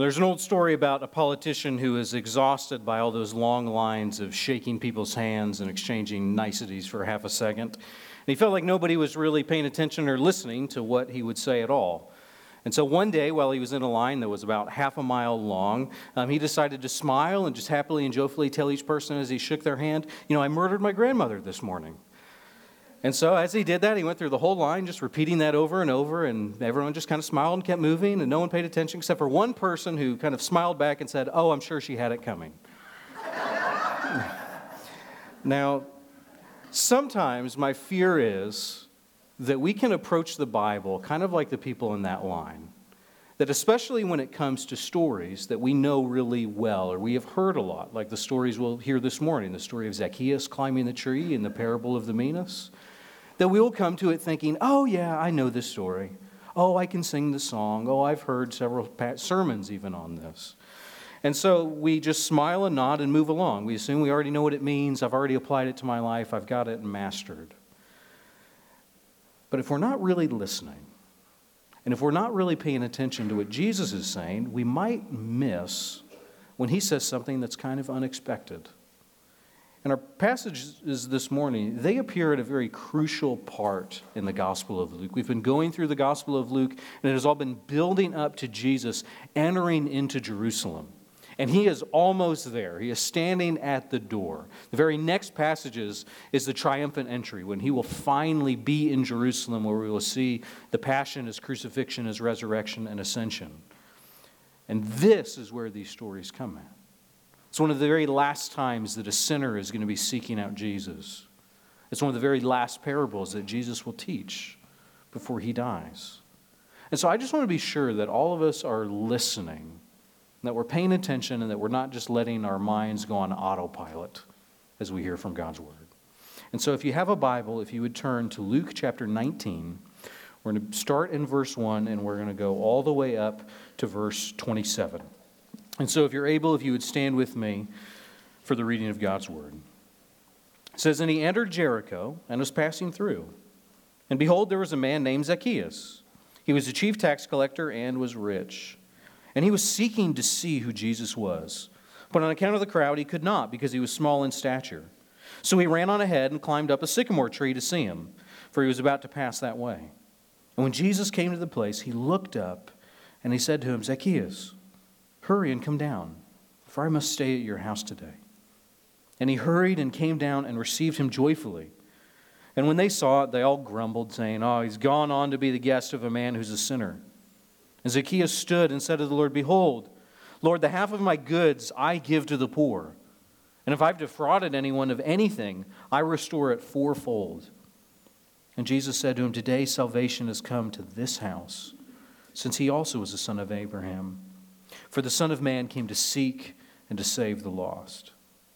There's an old story about a politician who is exhausted by all those long lines of shaking people's hands and exchanging niceties for half a second. And he felt like nobody was really paying attention or listening to what he would say at all. And so one day, while he was in a line that was about half a mile long, he decided to smile and just happily and joyfully tell each person as he shook their hand, I murdered my grandmother this morning. And so as he did that, he went through the whole line, just repeating that over and over, and everyone just kind of smiled and kept moving, and no one paid attention except for one person who kind of smiled back and said, "Oh, I'm sure she had it coming." Now, sometimes my fear is that we can approach the Bible kind of like the people in that line, that especially when it comes to stories that we know really well or we have heard a lot, like the stories we'll hear this morning, the story of Zacchaeus climbing the tree and the parable of the minas, that we will come to it thinking, "Oh yeah, I know this story. Oh, I can sing the song. Oh, I've heard several sermons even on this." And so we just smile and nod and move along. We assume we already know what it means. I've already applied it to my life. I've got it mastered. But if we're not really listening, and if we're not really paying attention to what Jesus is saying, we might miss when he says something that's kind of unexpected. And our passages this morning, they appear at a very crucial part in the Gospel of Luke. We've been going through the Gospel of Luke, and it has all been building up to Jesus entering into Jerusalem. And he is almost there. He is standing at the door. The very next passages is the triumphant entry, when he will finally be in Jerusalem, where we will see the passion, his crucifixion, his resurrection, and ascension. And this is where these stories come at. It's one of the very last times that a sinner is going to be seeking out Jesus. It's one of the very last parables that Jesus will teach before he dies. And so I just want to be sure that all of us are listening, that we're paying attention, and that we're not just letting our minds go on autopilot as we hear from God's Word. And so if you have a Bible, if you would turn to Luke chapter 19, we're going to start in verse 1, and we're going to go all the way up to verse 27. And so if you're able, if you would stand with me for the reading of God's Word. It says, "And he entered Jericho and was passing through. And behold, there was a man named Zacchaeus. He was a chief tax collector and was rich. And he was seeking to see who Jesus was. But on account of the crowd, he could not, because he was small in stature. So he ran on ahead and climbed up a sycamore tree to see him, for he was about to pass that way. And when Jesus came to the place, he looked up, and he said to him, 'Zacchaeus, hurry and come down, for I must stay at your house today.' And he hurried and came down and received him joyfully. And when they saw it, they all grumbled, saying, 'Oh, he's gone on to be the guest of a man who's a sinner.' And Zacchaeus stood and said to the Lord, 'Behold, Lord, the half of my goods I give to the poor. And if I've defrauded anyone of anything, I restore it fourfold.' And Jesus said to him, 'Today salvation has come to this house, since he also is a son of Abraham. For the Son of Man came to seek and to save the lost.'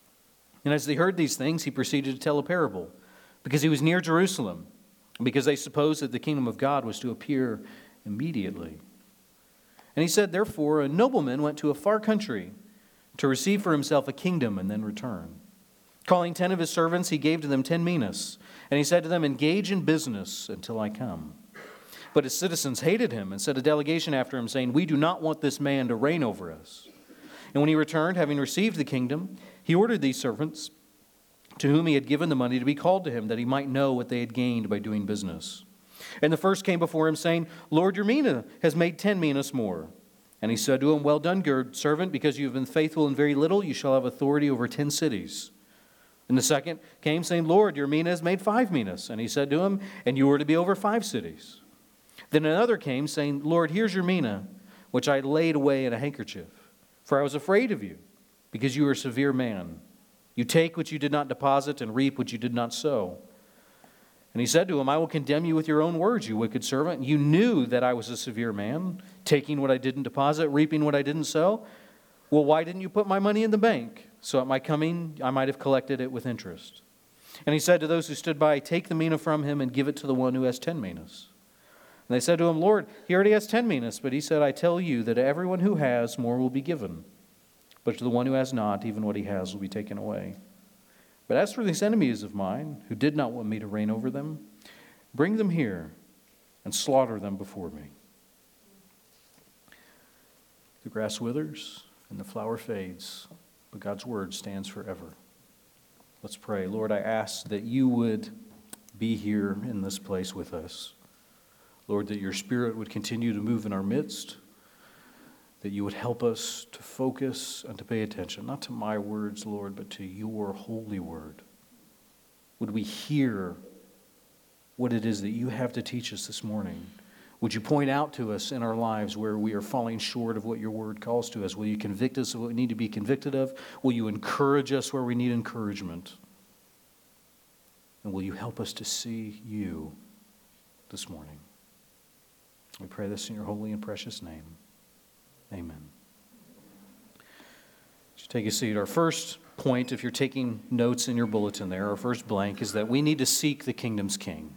And as they heard these things, he proceeded to tell a parable, because he was near Jerusalem, and because they supposed that the kingdom of God was to appear immediately. And he said, 'Therefore, a nobleman went to a far country to receive for himself a kingdom and then return. Calling 10 of his servants, he gave to them 10 minas. And he said to them, "Engage in business until I come." But his citizens hated him and sent a delegation after him, saying, "We do not want this man to reign over us." And when he returned, having received the kingdom, he ordered these servants, to whom he had given the money, to be called to him, that he might know what they had gained by doing business. And the first came before him, saying, "Lord, your mina has made 10 minas more." And he said to him, "Well done, good servant, because you have been faithful in very little, you shall have authority over 10 cities. And the second came, saying, "Lord, your mina has made 5 minas." And he said to him, "And you are to be over 5 cities. Then another came, saying, "Lord, here's your mina, which I laid away in a handkerchief. For I was afraid of you, because you are a severe man. You take what you did not deposit, and reap what you did not sow." And he said to him, "I will condemn you with your own words, you wicked servant. You knew that I was a severe man, taking what I didn't deposit, reaping what I didn't sow. Well, why didn't you put my money in the bank? So at my coming, I might have collected it with interest." And he said to those who stood by, "Take the mina from him and give it to the one who has 10 minas. And they said to him, "Lord, he already has 10 minas." But he said, "I tell you that everyone who has, more will be given. But to the one who has not, even what he has will be taken away. But as for these enemies of mine, who did not want me to reign over them, bring them here and slaughter them before me." The grass withers and the flower fades, but God's word stands forever. Let's pray. Lord, I ask that you would be here in this place with us. Lord, that your Spirit would continue to move in our midst, that you would help us to focus and to pay attention, not to my words, Lord, but to your holy word. Would we hear what it is that you have to teach us this morning? Would you point out to us in our lives where we are falling short of what your word calls to us? Will you convict us of what we need to be convicted of? Will you encourage us where we need encouragement? And will you help us to see you this morning? We pray this in your holy and precious name. Amen. Take a seat. Our first point, if you're taking notes in your bulletin there, our first blank is that we need to seek the kingdom's king.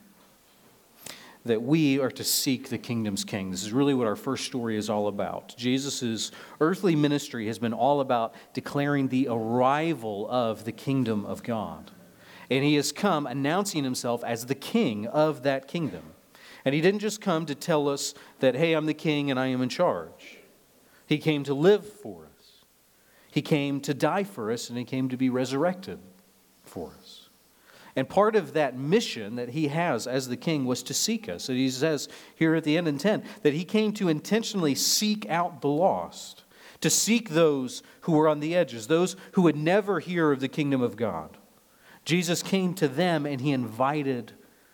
That we are to seek the kingdom's king. This is really what our first story is all about. Jesus' earthly ministry has been all about declaring the arrival of the kingdom of God. And he has come announcing himself as the king of that kingdom. And he didn't just come to tell us that, hey, I'm the king and I am in charge. He came to live for us. He came to die for us, and he came to be resurrected for us. And part of that mission that he has as the king was to seek us. And he says here at the end in 10 that he came to intentionally seek out the lost, to seek those who were on the edges, those who would never hear of the kingdom of God. Jesus came to them and he invited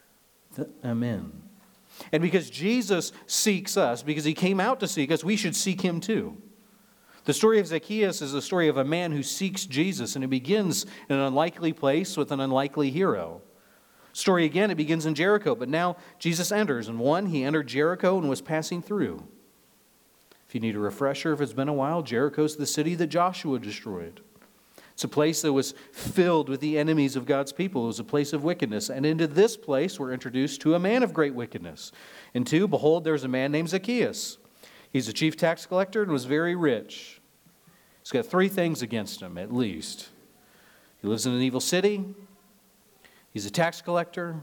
them in. And because Jesus seeks us, because he came out to seek us, we should seek him too. The story of Zacchaeus is the story of a man who seeks Jesus, and it begins in an unlikely place with an unlikely hero. Story again, it begins in Jericho, but now Jesus enters. And one, he entered Jericho and was passing through. If you need a refresher, if it's been a while, Jericho's the city that Joshua destroyed. It's a place that was filled with the enemies of God's people. It was a place of wickedness. And into this place we're introduced to a man of great wickedness. And two, behold, there's a man named Zacchaeus. He's a chief tax collector and was very rich. He's got three things against him, at least. He lives in an evil city, he's a tax collector,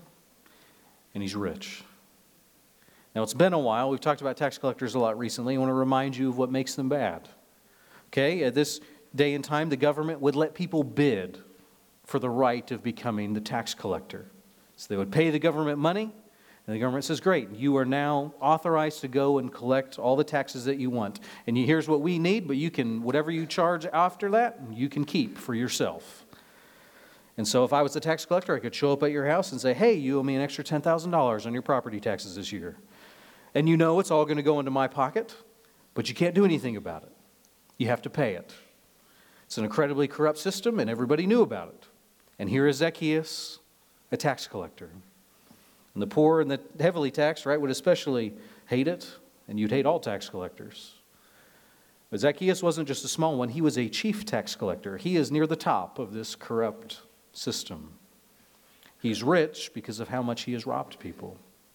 and he's rich. Now, it's been a while. We've talked about tax collectors a lot recently. I want to remind you of what makes them bad. Okay, at this day and time, the government would let people bid for the right of becoming the tax collector. So they would pay the government money, and the government says, great, you are now authorized to go and collect all the taxes that you want. And here's what we need, but you can, whatever you charge after that, you can keep for yourself. And so if I was the tax collector, I could show up at your house and say, hey, you owe me an extra $10,000 on your property taxes this year. And you know it's all going to go into my pocket, but you can't do anything about it. You have to pay it. It's an incredibly corrupt system, and everybody knew about it. And here is Zacchaeus, a tax collector. And the poor and the heavily taxed, right, would especially hate it, and you'd hate all tax collectors. But Zacchaeus wasn't just a small one. He was a chief tax collector. He is near the top of this corrupt system. He's rich because of how much he has robbed people.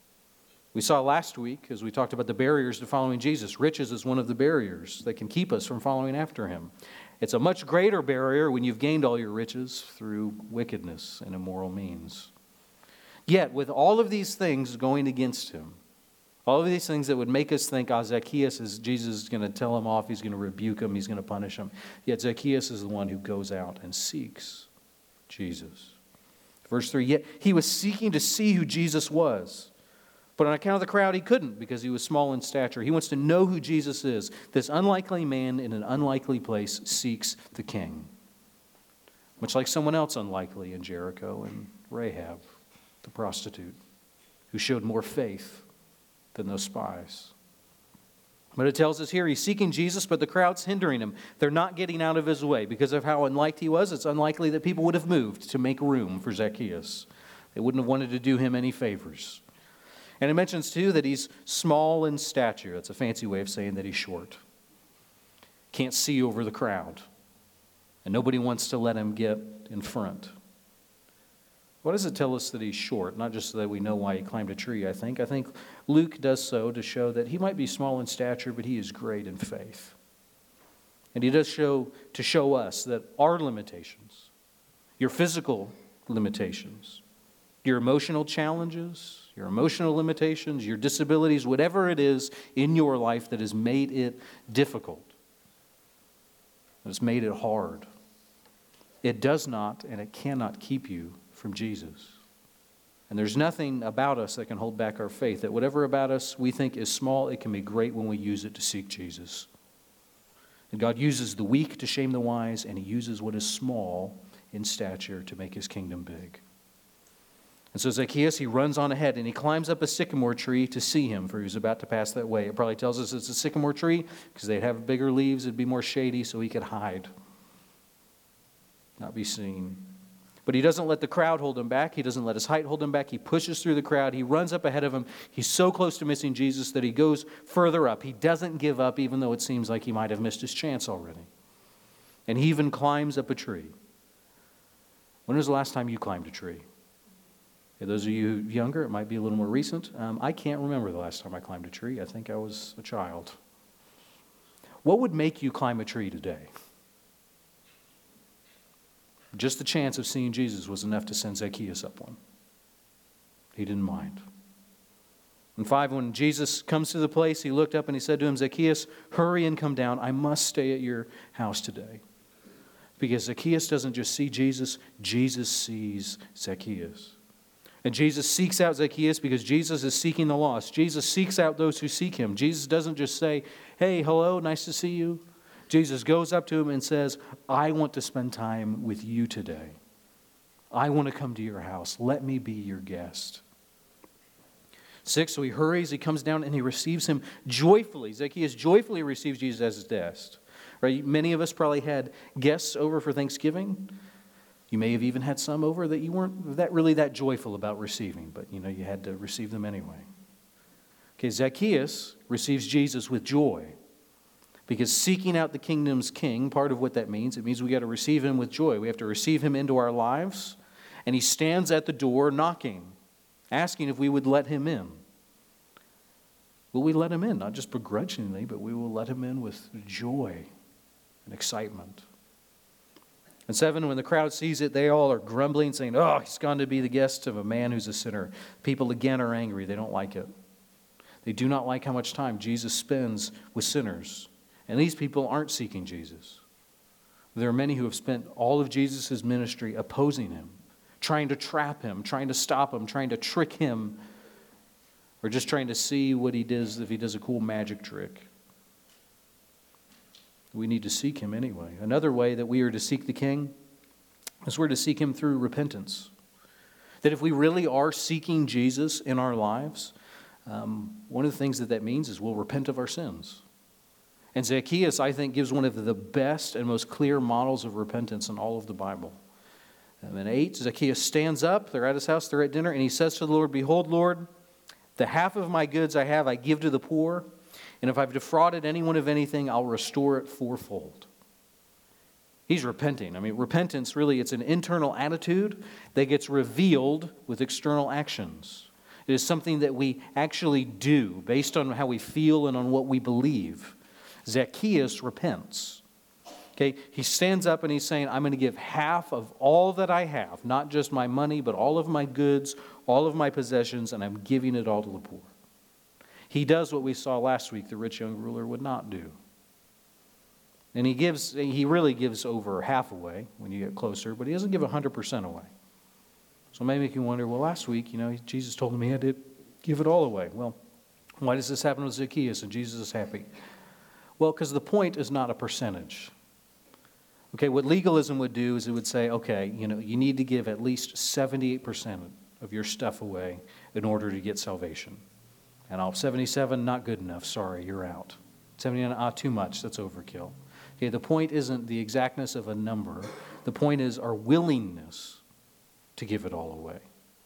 We saw last week, as we talked about the barriers to following Jesus, riches is one of the barriers that can keep us from following after him. It's a much greater barrier when you've gained all your riches through wickedness and immoral means. Yet, with all of these things going against him, all of these things that would make us think, Zacchaeus is, Jesus is going to tell him off, he's going to rebuke him, he's going to punish him. Yet Zacchaeus is the one who goes out and seeks Jesus. Verse 3, yet he was seeking to see who Jesus was. But on account of the crowd, he couldn't because he was small in stature. He wants to know who Jesus is. This unlikely man in an unlikely place seeks the king. Much like someone else unlikely in Jericho and Rahab, the prostitute, who showed more faith than those spies. But it tells us here he's seeking Jesus, but the crowd's hindering him. They're not getting out of his way. Because of how unliked he was, it's unlikely that people would have moved to make room for Zacchaeus. They wouldn't have wanted to do him any favors. And it mentions, too, that he's small in stature. That's a fancy way of saying that he's short. Can't see over the crowd. And nobody wants to let him get in front. What does it tell us that he's short? Not just so that we know why he climbed a tree, I think. I think Luke does so to show that he might be small in stature, but he is great in faith. And he does show to show us that our limitations, your physical limitations, your emotional challenges, your emotional limitations, your disabilities, whatever it is in your life that has made it difficult It's made it hard. It does not and it cannot keep you from Jesus. And there's nothing about us that can hold back our faith. That whatever about us we think is small, it can be great when we use it to seek Jesus. And God uses the weak to shame the wise, and He uses what is small in stature to make His kingdom big. And so Zacchaeus, he runs on ahead, and he climbs up a sycamore tree to see Him, for he was about to pass that way. It probably tells us it's a sycamore tree because they'd have bigger leaves, it'd be more shady, so he could hide, not be seen. But he doesn't let the crowd hold him back. He doesn't let his height hold him back. He pushes through the crowd. He runs up ahead of him. He's so close to missing Jesus that he goes further up. He doesn't give up, even though it seems like he might have missed his chance already. And he even climbs up a tree. When was the last time you climbed a tree? For those of you younger, it might be a little more recent. I can't remember the last time I climbed a tree. I think I was a child. What would make you climb a tree today? Just the chance of seeing Jesus was enough to send Zacchaeus up one. He didn't mind. And 5, when Jesus comes to the place, he looked up and he said to him, Zacchaeus, hurry and come down. I must stay at your house today. Because Zacchaeus doesn't just see Jesus, Jesus sees Zacchaeus. And Jesus seeks out Zacchaeus because Jesus is seeking the lost. Jesus seeks out those who seek Him. Jesus doesn't just say, hey, hello, nice to see you. Jesus goes up to him and says, I want to spend time with you today. I want to come to your house. Let me be your guest. 6, so he hurries, he comes down, and he receives him joyfully. Zacchaeus joyfully receives Jesus as his guest. Right? Many of us probably had guests over for Thanksgiving. You may have even had some over that you weren't that joyful about receiving, but you had to receive them anyway. Okay, Zacchaeus receives Jesus with joy. Because seeking out the kingdom's king, part of what that means, it means we got to receive him with joy. We have to receive him into our lives. And he stands at the door knocking, asking if we would let him in. Will we let him in? Not just begrudgingly, but we will let him in with joy and excitement. And 7, when the crowd sees it, they all are grumbling, saying, oh, he's gone to be the guest of a man who's a sinner. People again are angry. They don't like it. They do not like how much time Jesus spends with sinners. And these people aren't seeking Jesus. There are many who have spent all of Jesus' ministry opposing him, trying to trap him, trying to stop him, trying to trick him, or just trying to see what he does, if he does a cool magic trick. We need to seek him anyway. Another way that we are to seek the King is we're to seek him through repentance. That if we really are seeking Jesus in our lives, one of the things that means is we'll repent of our sins. And Zacchaeus, I think, gives one of the best and most clear models of repentance in all of the Bible. In 8, Zacchaeus stands up. They're at his house. They're at dinner. And he says to the Lord, behold, Lord, the half of my goods I have I give to the poor. And if I've defrauded anyone of anything, I'll restore it fourfold. He's repenting. Repentance, really, it's an internal attitude that gets revealed with external actions. It is something that we actually do based on how we feel and on what we believe. Zacchaeus repents. Okay, he stands up and he's saying, I'm going to give half of all that I have, not just my money, but all of my goods, all of my possessions, and I'm giving it all to the poor. He does what we saw last week the rich young ruler would not do. And he really gives over half away when you get closer, but he doesn't give 100% away. So it may make you wonder, well, last week, Jesus told him he had to give it all away. Well, why does this happen with Zacchaeus and Jesus is happy? Well, because the point is not a percentage. Okay, what legalism would do is it would say, okay, you need to give at least 78% of your stuff away in order to get salvation. And 77, not good enough. Sorry, you're out. 79, too much. That's overkill. Okay, the point isn't the exactness of a number. The point is our willingness to give it all away.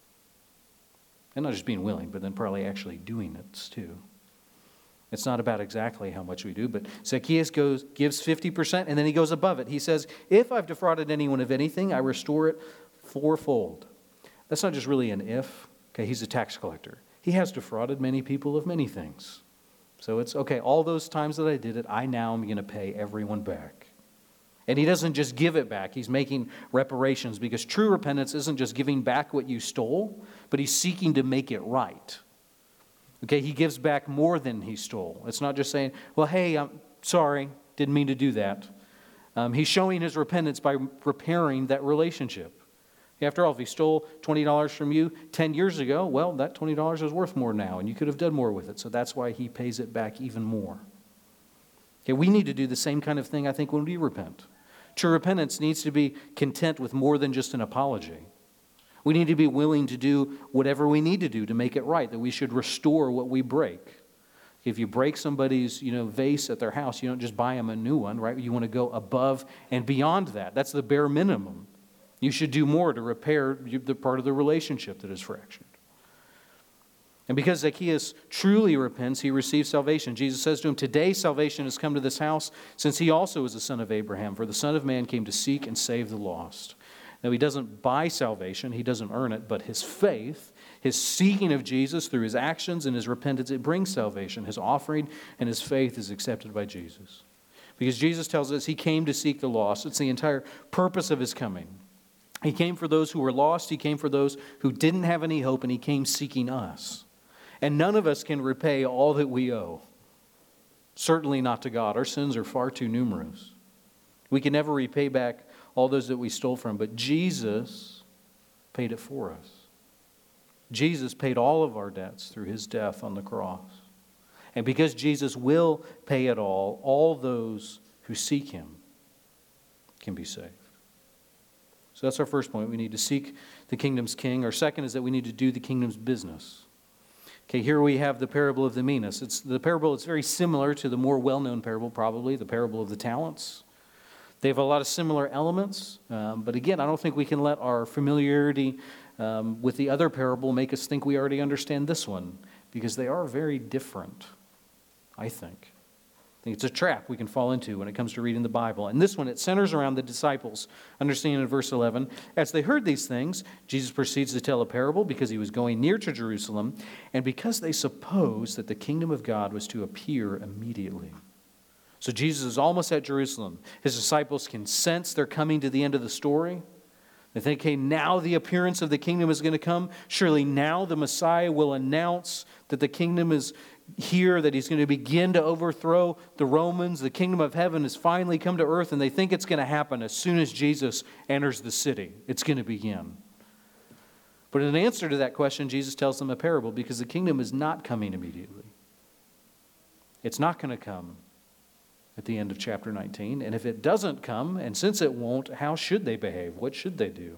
And not just being willing, but then probably actually doing it too. It's not about exactly how much we do, but Zacchaeus gives 50%, and then he goes above it. He says, if I've defrauded anyone of anything, I restore it fourfold. That's not just really an if. Okay, he's a tax collector. He has defrauded many people of many things. So it's, okay, all those times that I did it, I now am going to pay everyone back. And he doesn't just give it back. He's making reparations, because true repentance isn't just giving back what you stole, but he's seeking to make it right. Okay, he gives back more than he stole. It's not just saying, well, hey, I'm sorry, didn't mean to do that. He's showing his repentance by repairing that relationship. After all, if he stole $20 from you 10 years ago, well, that $20 is worth more now, and you could have done more with it. So that's why he pays it back even more. Okay, we need to do the same kind of thing, I think, when we repent. True repentance needs to be content with more than just an apology. We need to be willing to do whatever we need to do to make it right, that we should restore what we break. If you break somebody's vase at their house, you don't just buy them a new one, right? You want to go above and beyond that. That's the bare minimum. You should do more to repair the part of the relationship that is fractured. And because Zacchaeus truly repents, he receives salvation. Jesus says to him, "Today salvation has come to this house, since he also is a son of Abraham. For the Son of Man came to seek and save the lost." Now, he doesn't buy salvation. He doesn't earn it. But his faith, his seeking of Jesus through his actions and his repentance, it brings salvation. His offering and his faith is accepted by Jesus. Because Jesus tells us he came to seek the lost. It's the entire purpose of his coming. He came for those who were lost. He came for those who didn't have any hope, and he came seeking us. And none of us can repay all that we owe. Certainly not to God. Our sins are far too numerous. We can never repay back all those that we stole from, but Jesus paid it for us. Jesus paid all of our debts through his death on the cross. And because Jesus will pay it all those who seek him can be saved. So that's our first point. We need to seek the kingdom's king. Our second is that we need to do the kingdom's business. Okay, here we have the parable of the minas. It's very similar to the more well-known parable, probably, the parable of the talents. They have a lot of similar elements, but again, I don't think we can let our familiarity with the other parable make us think we already understand this one, because they are very different, I think. I think it's a trap we can fall into when it comes to reading the Bible. And this one, it centers around the disciples. Understanding in verse 11, as they heard these things, Jesus proceeds to tell a parable because he was going near to Jerusalem, and because they supposed that the kingdom of God was to appear immediately. So Jesus is almost at Jerusalem. His disciples can sense they're coming to the end of the story. They think, hey, now the appearance of the kingdom is going to come. Surely now the Messiah will announce that the kingdom is here, that he's going to begin to overthrow the Romans. The kingdom of heaven has finally come to earth, and they think it's going to happen as soon as Jesus enters the city. It's going to begin. But in answer to that question, Jesus tells them a parable, because the kingdom is not coming immediately. It's not going to come at the end of chapter 19. And if it doesn't come, and since it won't, how should they behave? What should they do?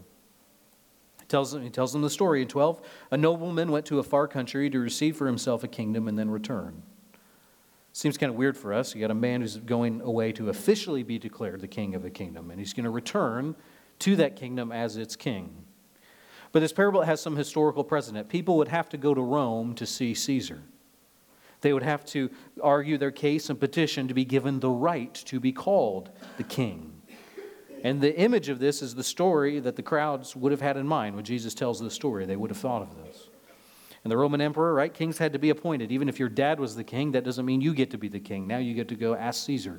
He tells them the story in 12. A nobleman went to a far country to receive for himself a kingdom and then return. Seems kind of weird for us. You got a man who's going away to officially be declared the king of a kingdom, and he's going to return to that kingdom as its king. But this parable has some historical precedent. People would have to go to Rome to see Caesar. They would have to argue their case and petition to be given the right to be called the king. And the image of this is the story that the crowds would have had in mind when Jesus tells the story. They would have thought of this. And the Roman emperor, right? Kings had to be appointed. Even if your dad was the king, that doesn't mean you get to be the king. Now you get to go ask Caesar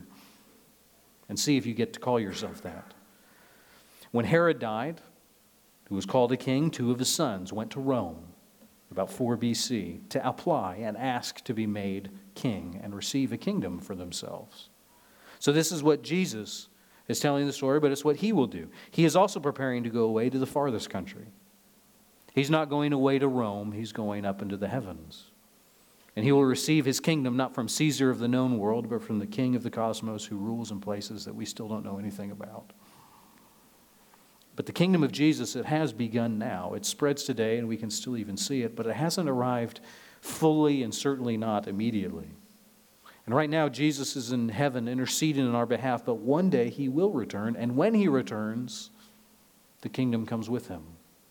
and see if you get to call yourself that. When Herod died, who was called a king, 2 of his sons went to Rome about 4 BC to apply and ask to be made king and receive a kingdom for themselves. So this is what Jesus is telling the story, but it's what he will do. He is also preparing to go away to the farthest country. He's not going away to Rome. He's going up into the heavens. And he will receive his kingdom not from Caesar of the known world, but from the king of the cosmos who rules in places that we still don't know anything about. But the kingdom of Jesus, it has begun now. It spreads today, and we can still even see it, but it hasn't arrived fully and certainly not immediately. And right now, Jesus is in heaven interceding on our behalf, but one day he will return, and when he returns, the kingdom comes with him.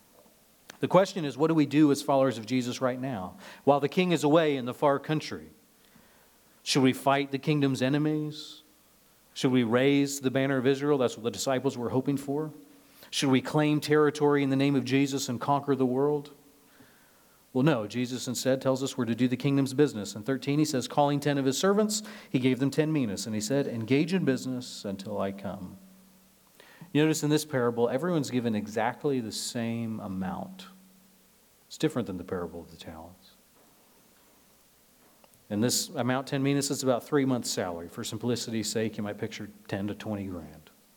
The question is, what do we do as followers of Jesus right now, while the king is away in the far country? Should we fight the kingdom's enemies? Should we raise the banner of Israel? That's what the disciples were hoping for. Should we claim territory in the name of Jesus and conquer the world? Well, no. Jesus instead tells us we're to do the kingdom's business. In 13, he says, calling 10 of his servants, he gave them 10 minas. And he said, engage in business until I come. You notice in this parable, everyone's given exactly the same amount. It's different than the parable of the talents. And this amount, 10 minas, is about 3 months' salary. For simplicity's sake, you might picture 10 to 20 grand.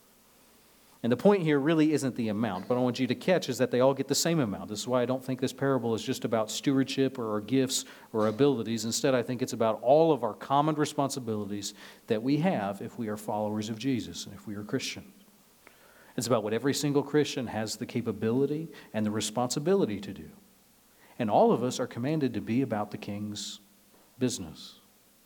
And the point here really isn't the amount. What I want you to catch is that they all get the same amount. This is why I don't think this parable is just about stewardship or our gifts or our abilities. Instead, I think it's about all of our common responsibilities that we have if we are followers of Jesus and if we are Christians. It's about what every single Christian has the capability and the responsibility to do. And all of us are commanded to be about the King's business.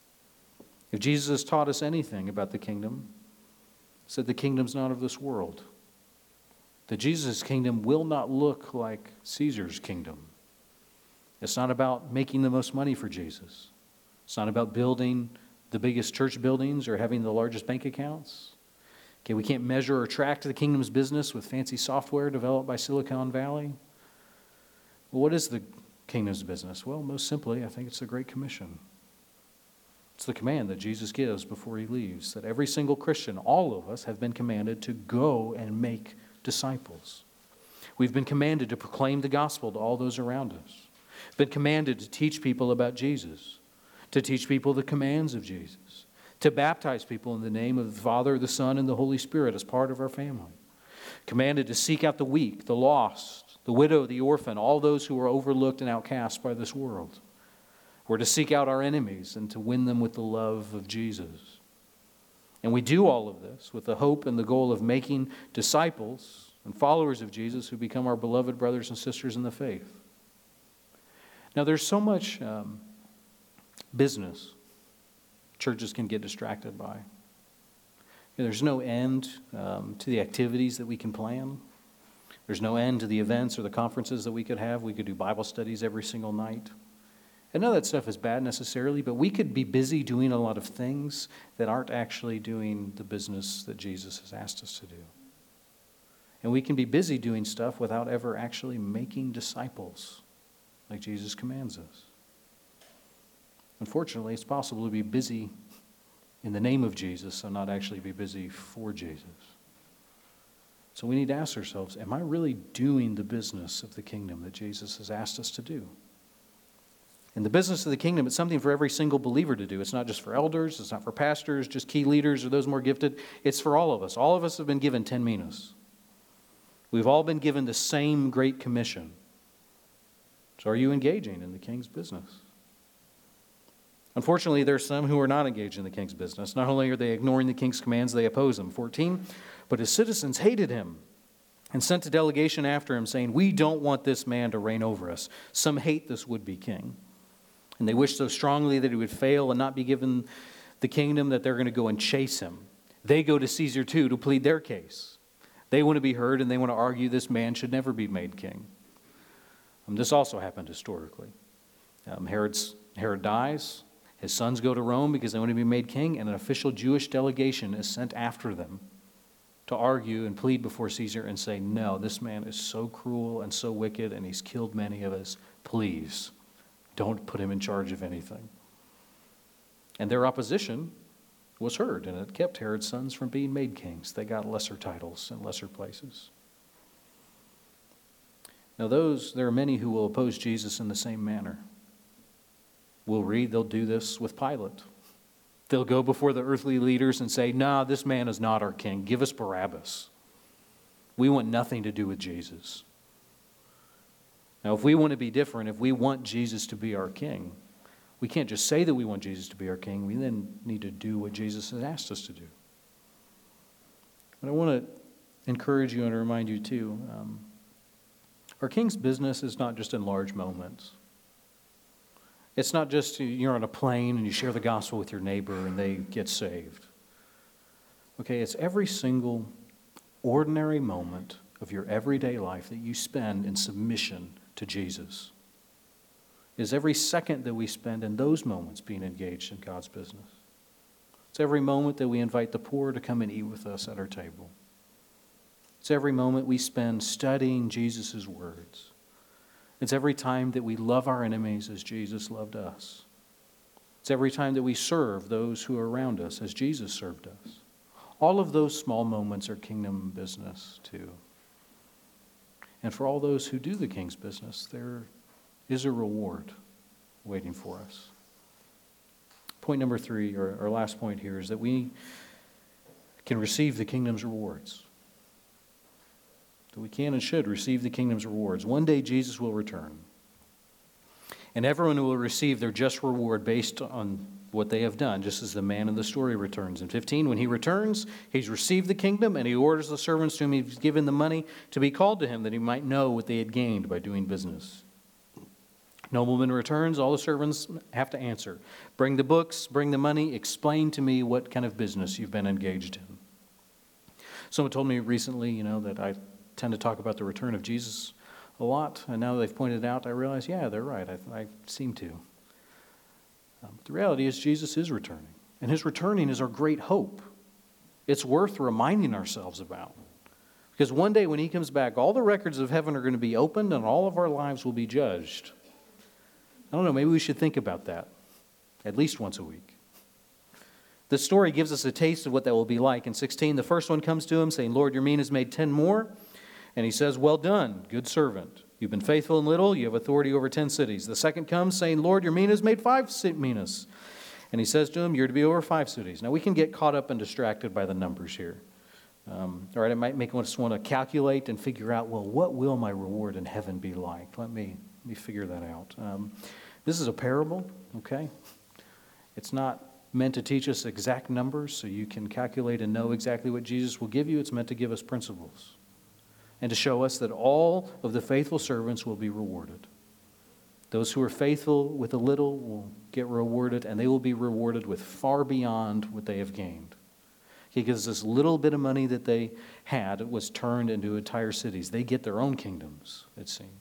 If Jesus has taught us anything about the kingdom, it's that the kingdom's not of this world. That Jesus' kingdom will not look like Caesar's kingdom. It's not about making the most money for Jesus. It's not about building the biggest church buildings or having the largest bank accounts. Okay, we can't measure or track the kingdom's business with fancy software developed by Silicon Valley. Well, what is the kingdom's business? Well, most simply, I think it's the Great Commission. It's the command that Jesus gives before he leaves, that every single Christian, all of us, have been commanded to go and make disciples. We've been commanded to proclaim the gospel to all those around us. We've been commanded to teach people about Jesus, to teach people the commands of Jesus, to baptize people in the name of the Father, the Son, and the Holy Spirit as part of our family. Commanded to seek out the weak, the lost, the widow, the orphan, all those who are overlooked and outcast by this world. We're to seek out our enemies and to win them with the love of Jesus. And we do all of this with the hope and the goal of making disciples and followers of Jesus who become our beloved brothers and sisters in the faith. Now, there's so much business churches can get distracted by. There's no end to the activities that we can plan. There's no end to the events or the conferences that we could have. We could do Bible studies every single night. And none of that stuff is bad necessarily, but we could be busy doing a lot of things that aren't actually doing the business that Jesus has asked us to do. And we can be busy doing stuff without ever actually making disciples like Jesus commands us. Unfortunately, it's possible to be busy in the name of Jesus and not actually be busy for Jesus. So we need to ask ourselves, am I really doing the business of the kingdom that Jesus has asked us to do? And the business of the kingdom, it's something for every single believer to do. It's not just for elders, it's not for pastors, just key leaders or those more gifted. It's for all of us. All of us have been given 10 minas. We've all been given the same great commission. So are you engaging in the king's business? Unfortunately, there are some who are not engaged in the king's business. Not only are they ignoring the king's commands, they oppose him. 14, but his citizens hated him and sent a delegation after him saying, "We don't want this man to reign over us." Some hate this would-be king. And they wish so strongly that he would fail and not be given the kingdom that they're going to go and chase him. They go to Caesar too to plead their case. They want to be heard and they want to argue this man should never be made king. This also happened historically. Herod dies. His sons go to Rome because they want to be made king, and an official Jewish delegation is sent after them to argue and plead before Caesar and say, "No, this man is so cruel and so wicked and he's killed many of us. Please, don't put him in charge of anything." And their opposition was heard, and it kept Herod's sons from being made kings. They got lesser titles and lesser places. Now there are many who will oppose Jesus in the same manner. We'll read they'll do this with Pilate. They'll go before the earthly leaders and say, "No, this man is not our king. Give us Barabbas. We want nothing to do with Jesus." Now, if we want to be different, if we want Jesus to be our king, we can't just say that we want Jesus to be our king. We then need to do what Jesus has asked us to do. But I want to encourage you and remind you too, our king's business is not just in large moments. It's not just you're on a plane and you share the gospel with your neighbor and they get saved. Okay, it's every single ordinary moment of your everyday life that you spend in submission to Jesus. It's every second that we spend in those moments being engaged in God's business. It's every moment that we invite the poor to come and eat with us at our table. It's every moment we spend studying Jesus' words. It's every time that we love our enemies as Jesus loved us. It's every time that we serve those who are around us as Jesus served us. All of those small moments are kingdom business too. And for all those who do the king's business, there is a reward waiting for us. Point number 3, or our last point here, is that we can receive the kingdom's rewards. So we can and should receive the kingdom's rewards. One day Jesus will return. And everyone will receive their just reward based on what they have done, just as the man in the story returns. In 15, when he returns, he's received the kingdom, and he orders the servants to whom he's given the money to be called to him, that he might know what they had gained by doing business. Nobleman returns, all the servants have to answer. Bring the books, bring the money, explain to me what kind of business you've been engaged in. Someone told me recently, that I tend to talk about the return of Jesus a lot, and now that they've pointed it out, I realize, yeah, they're right. I seem to. But the reality is Jesus is returning, and his returning is our great hope. It's worth reminding ourselves about. Because one day when he comes back, all the records of heaven are going to be opened, and all of our lives will be judged. I don't know, maybe we should think about that at least once a week. This story gives us a taste of what that will be like. In 16, the first one comes to him saying, Lord, your mina has made 10 more. And he says, well done, good servant. You've been faithful in little, you have authority over 10 cities. The second comes saying, Lord, your mina has made 5 minas. And he says to him, you're to be over 5 cities. Now we can get caught up and distracted by the numbers here. All right, it might make us want to calculate and figure out, well, what will my reward in heaven be like? Let me figure that out. This is a parable, okay? It's not meant to teach us exact numbers so you can calculate and know exactly what Jesus will give you. It's meant to give us principles and to show us that all of the faithful servants will be rewarded. Those who are faithful with a little will get rewarded, and they will be rewarded with far beyond what they have gained. Because this little bit of money that they had was turned into entire cities. They get their own kingdoms, it seems.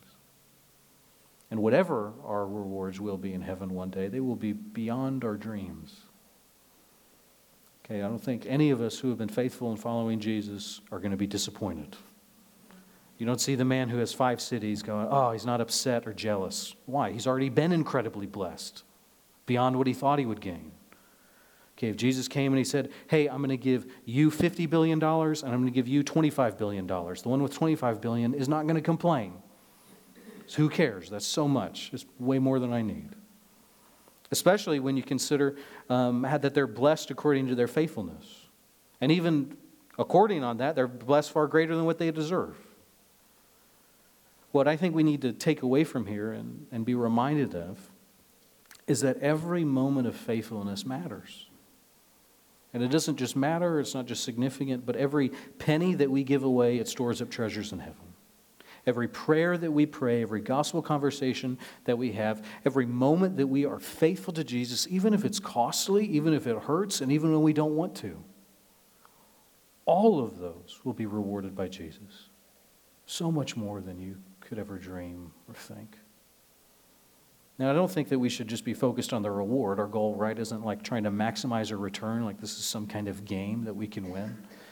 And whatever our rewards will be in heaven one day, they will be beyond our dreams. Okay, I don't think any of us who have been faithful in following Jesus are going to be disappointed. You don't see the man who has 5 cities going, oh, he's not upset or jealous. Why? He's already been incredibly blessed, beyond what he thought he would gain. Okay, if Jesus came and he said, hey, I'm going to give you $50 billion and I'm going to give you $25 billion. The one with $25 billion is not going to complain. So who cares? That's so much. It's way more than I need. Especially when you consider that they're blessed according to their faithfulness. And even according on that, they're blessed far greater than what they deserve. What I think we need to take away from here and be reminded of is that every moment of faithfulness matters. And it doesn't just matter, it's not just significant, but every penny that we give away, it stores up treasures in heaven. Every prayer that we pray, every gospel conversation that we have, every moment that we are faithful to Jesus, even if it's costly, even if it hurts, and even when we don't want to, all of those will be rewarded by Jesus. So much more than you could ever dream or think. Now, I don't think that we should just be focused on the reward. Our goal, right, isn't like trying to maximize our return, like this is some kind of game that we can win.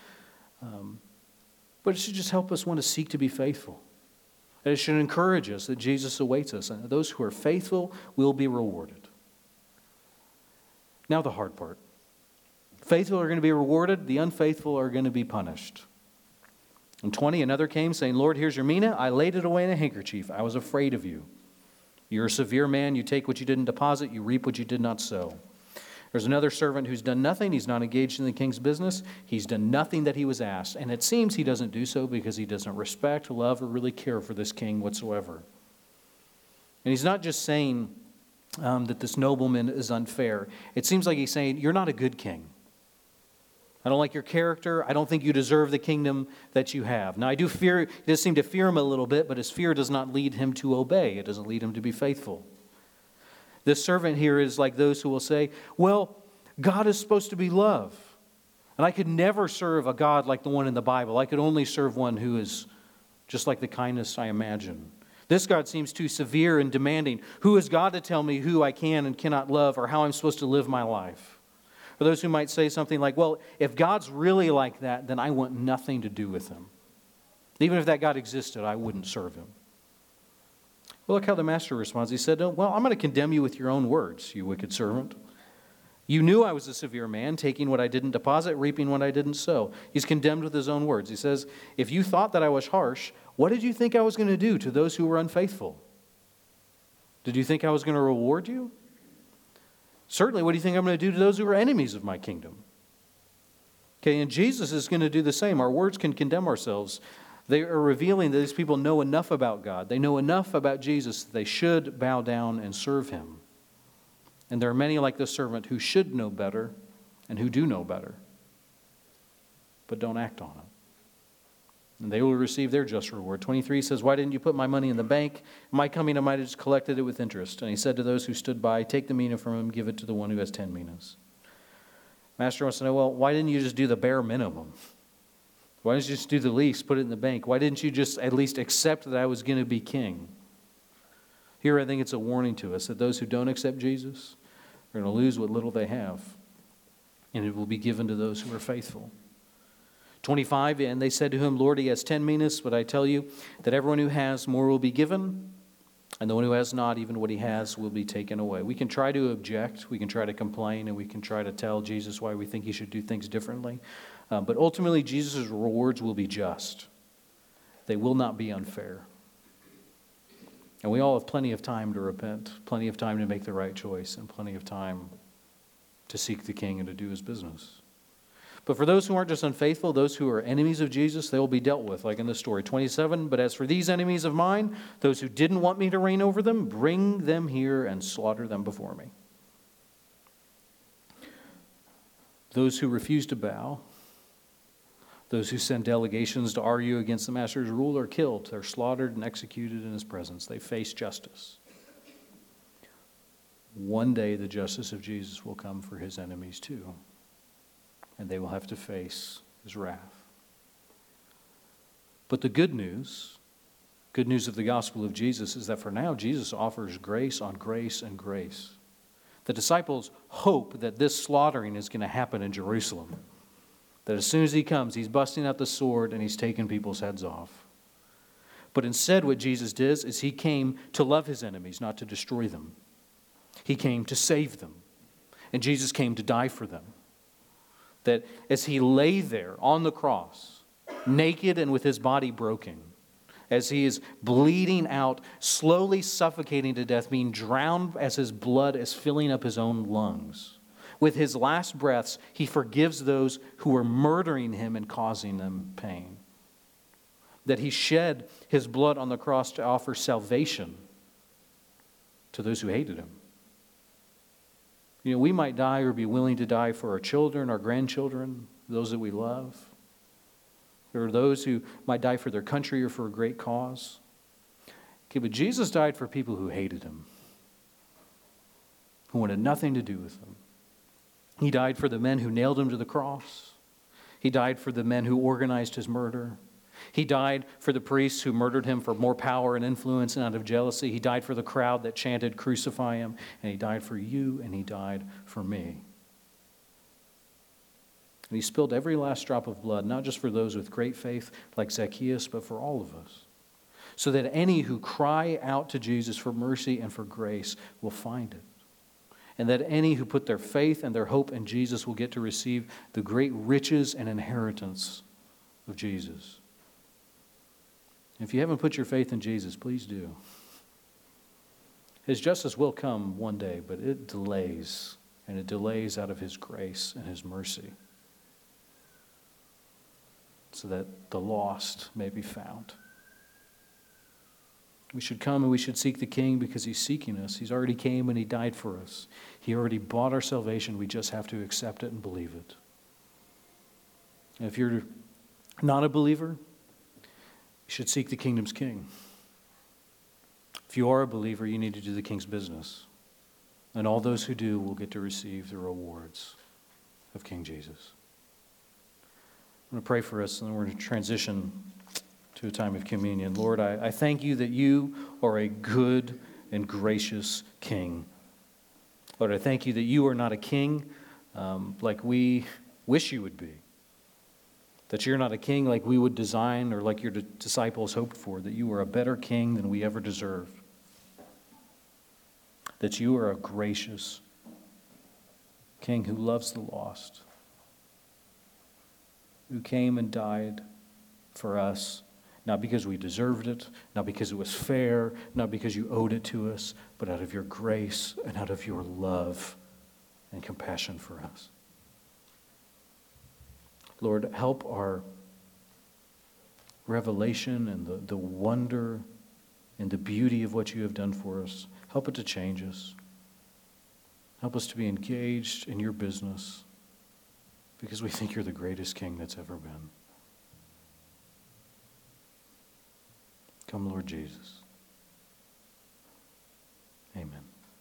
But it should just help us want to seek to be faithful. And it should encourage us that Jesus awaits us, and those who are faithful will be rewarded. Now the hard part. Faithful are going to be rewarded, the unfaithful are going to be punished. In 20, another came saying, Lord, here's your mina. I laid it away in a handkerchief. I was afraid of you. You're a severe man. You take what you didn't deposit. You reap what you did not sow. There's another servant who's done nothing. He's not engaged in the king's business. He's done nothing that he was asked. And it seems he doesn't do so because he doesn't respect, love, or really care for this king whatsoever. And he's not just saying that this nobleman is unfair. It seems like he's saying, you're not a good king. I don't like your character. I don't think you deserve the kingdom that you have. Now, I do fear, he does seem to fear him a little bit, but his fear does not lead him to obey. It doesn't lead him to be faithful. This servant here is like those who will say, well, God is supposed to be love. And I could never serve a God like the one in the Bible. I could only serve one who is just like the kindness I imagine. This God seems too severe and demanding. Who is God to tell me who I can and cannot love or how I'm supposed to live my life? Or those who might say something like, well, if God's really like that, then I want nothing to do with him. Even if that God existed, I wouldn't serve him. Well, look how the master responds. He said, well, I'm going to condemn you with your own words, you wicked servant. You knew I was a severe man, taking what I didn't deposit, reaping what I didn't sow. He's condemned with his own words. He says, if you thought that I was harsh, what did you think I was going to do to those who were unfaithful? Did you think I was going to reward you? Certainly, what do you think I'm going to do to those who are enemies of my kingdom? Okay, and Jesus is going to do the same. Our words can condemn ourselves. They are revealing that these people know enough about God. They know enough about Jesus that they should bow down and serve him. And there are many like this servant who should know better and who do know better, but don't act on it. And they will receive their just reward. 23 says, "Why didn't you put my money in the bank? In my coming, I might have just collected it with interest." And he said to those who stood by, "Take the mina from him, give it to the one who has 10 minas." Master wants to know, well, why didn't you just do the bare minimum? Why didn't you just do the least, put it in the bank? Why didn't you just at least accept that I was going to be king? Here I think it's a warning to us that those who don't accept Jesus are going to lose what little they have, and it will be given to those who are faithful. 25, and they said to him, "Lord, he has 10 minas, but I tell you that everyone who has more will be given, and the one who has not, even what he has, will be taken away." We can try to object, we can try to complain, and we can try to tell Jesus why we think he should do things differently. But ultimately, Jesus' rewards will be just. They will not be unfair. And we all have plenty of time to repent, plenty of time to make the right choice, and plenty of time to seek the King and to do his business. But for those who aren't just unfaithful, those who are enemies of Jesus, they will be dealt with, like in the story. 27, "But as for these enemies of mine, those who didn't want me to reign over them, bring them here and slaughter them before me." Those who refuse to bow, those who send delegations to argue against the master's rule are killed. They're slaughtered and executed in his presence. They face justice. One day the justice of Jesus will come for his enemies too, and they will have to face his wrath. But the good news of the gospel of Jesus is that for now Jesus offers grace on grace and grace. The disciples hope that this slaughtering is going to happen in Jerusalem. That as soon as he comes, he's busting out the sword and he's taking people's heads off. But instead what Jesus did is he came to love his enemies, not to destroy them. He came to save them. And Jesus came to die for them. That as he lay there on the cross, naked and with his body broken, as he is bleeding out, slowly suffocating to death, being drowned as his blood is filling up his own lungs, with his last breaths, he forgives those who were murdering him and causing them pain. That he shed his blood on the cross to offer salvation to those who hated him. You know, we might die or be willing to die for our children, our grandchildren, those that we love. There are those who might die for their country or for a great cause. Okay, but Jesus died for people who hated him, who wanted nothing to do with him. He died for the men who nailed him to the cross. He died for the men who organized his murder. He died for the priests who murdered him for more power and influence and out of jealousy. He died for the crowd that chanted, "Crucify him." And he died for you, and he died for me. And he spilled every last drop of blood, not just for those with great faith like Zacchaeus, but for all of us, so that any who cry out to Jesus for mercy and for grace will find it. And that any who put their faith and their hope in Jesus will get to receive the great riches and inheritance of Jesus. If you haven't put your faith in Jesus, please do. His justice will come one day, but it delays, and it delays out of his grace and his mercy, so that the lost may be found. We should come and we should seek the King because he's seeking us. He's already came and he died for us. He already bought our salvation. We just have to accept it and believe it. And if you're not a believer, you should seek the kingdom's King. If you are a believer, you need to do the King's business. And all those who do will get to receive the rewards of King Jesus. I'm going to pray for us, and then we're going to transition to a time of communion. Lord, I thank you that you are a good and gracious King. Lord, I thank you that you are not a king like we wish you would be. That you're not a king like we would design or like your disciples hoped for. That you are a better king than we ever deserved. That you are a gracious King who loves the lost. Who came and died for us. Not because we deserved it, not because it was fair, not because you owed it to us, but out of your grace and out of your love and compassion for us. Lord, help our revelation and the wonder and the beauty of what you have done for us. Help it to change us. Help us to be engaged in your business because we think you're the greatest king that's ever been. Come, Lord Jesus. Amen.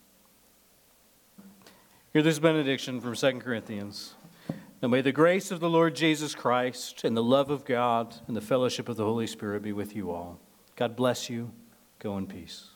Hear this benediction from 2 Corinthians. Now may the grace of the Lord Jesus Christ and the love of God and the fellowship of the Holy Spirit be with you all. God bless you. Go in peace.